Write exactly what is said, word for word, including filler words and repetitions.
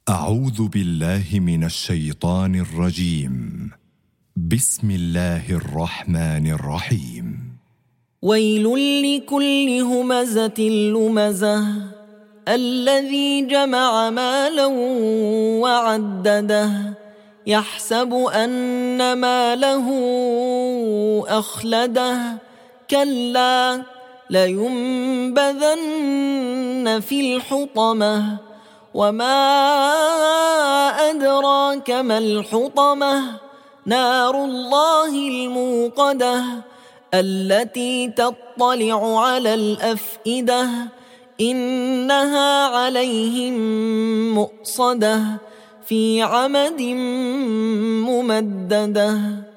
أعوذ بالله من الشيطان الرجيم. بسم الله الرحمن الرحيم. ويل لكل همزة لمزة الذي جمع مالا وعدده يحسب أن ماله أخلده كلا لينبذن في الحطمة وما أدراك ما الحطمة نار الله الموقدة التي تطلع على الأفئدة إنها عليهم مؤصدة في عمد ممددة.